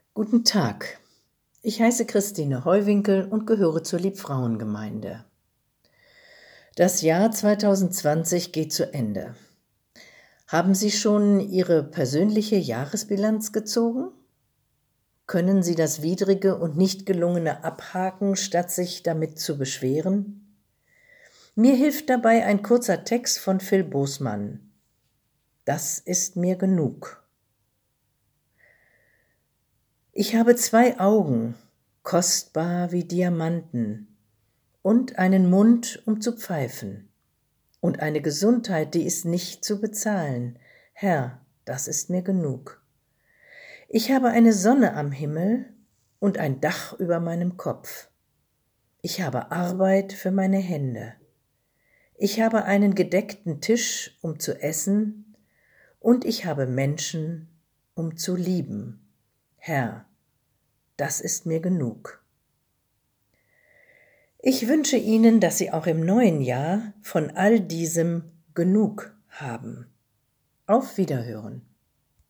Guten Tag, ich heiße Christine Heuwinkel und gehöre zur Liebfrauengemeinde. Das Jahr 2020 geht zu Ende. Haben Sie schon Ihre persönliche Jahresbilanz gezogen? Können Sie das Widrige und nicht gelungene abhaken, statt sich damit zu beschweren? Mir hilft dabei ein kurzer Text von Phil Bosman. Das ist mir genug. Ich habe 2 Augen, kostbar wie Diamanten, und einen Mund, um zu pfeifen, und eine Gesundheit, die ist nicht zu bezahlen. Herr, das ist mir genug. Ich habe eine Sonne am Himmel und ein Dach über meinem Kopf. Ich habe Arbeit für meine Hände. Ich habe einen gedeckten Tisch, um zu essen, und ich habe Menschen, um zu lieben. Herr, das ist mir genug. Ich wünsche Ihnen, dass Sie auch im neuen Jahr von all diesem genug haben. Auf Wiederhören.